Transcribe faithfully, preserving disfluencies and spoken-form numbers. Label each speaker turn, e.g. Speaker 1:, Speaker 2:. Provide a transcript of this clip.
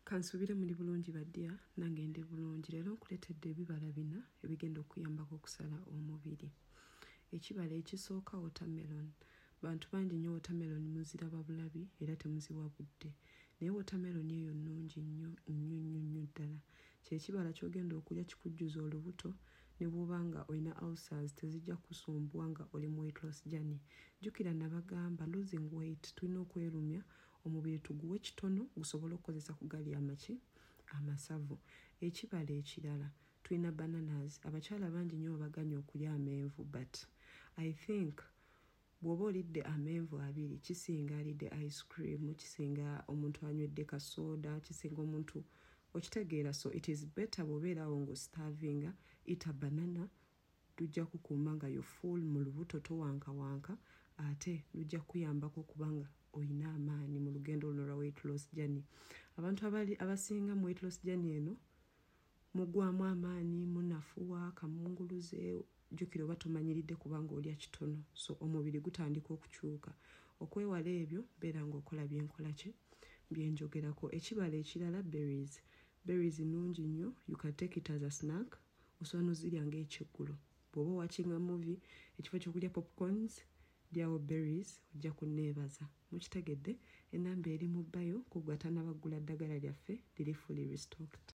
Speaker 1: Kansubire muli bulungi badya nange ndi bulungi. Leero nkuleetedde ebibala bina ebigenda okuyambako okusala omubiri. Ekibala ekisooka watermelon. Bantu bangi nnyo watermelon muziraba bulabi era temuziwa budde. Naye watermelon eyo nnungi nnyo nnyo nnyo nnyo ddala. Ky'ekibala ky'ogenda okulya kikujjuza olubuto ne bw'oba nga olina ulcers tezijja kusumbuwa nga oli mu weight loss journey. Jjukira nabagamba losing weight tulina okwerumya omubiri tuguwe kitono gusobole okukozesa ku gali amaki amasavu. Ekibala ekirala tulina bananas. Abakyala bangi nnyo baganya okulya amenvu but I think bw'oba olidde amenvu abiri kisinga alidde ice cream, kisinga omuntu anywedde kasoda, kisinga omuntu okitegeera. So it is better bw'obeerawo ng'ostarvinga eat a banana. Lujja kukuuma nga you full mu lubuto towankawanka ate lujja kuyambako okubanga olina amaanyi mu lugendo luno lwa weight loss journey. Abantu abali abasinga mu weight loss journey eno mugwamu amaanyi, munafuwa, kamunguluze, jjukira oba tomanyiridde kubanga olya kitono. So omubiri gutandika okukyuka. Okwewala ebyo beera ng'okola byenkola ki byenjogerako. Ekibala ekirala berries. Berries nnungi nnyo. You can take it as a snack. Osobola n'ozirya ng'ekyeggulu. Bw'oba watchinga movie ekifo ky'okulya popcorns lyawo berries ojja kunneebaza. Mukitegedde enamba eri mu bbayo ku gwe atannaba ggula ddagala lyaffe liri fully restocked.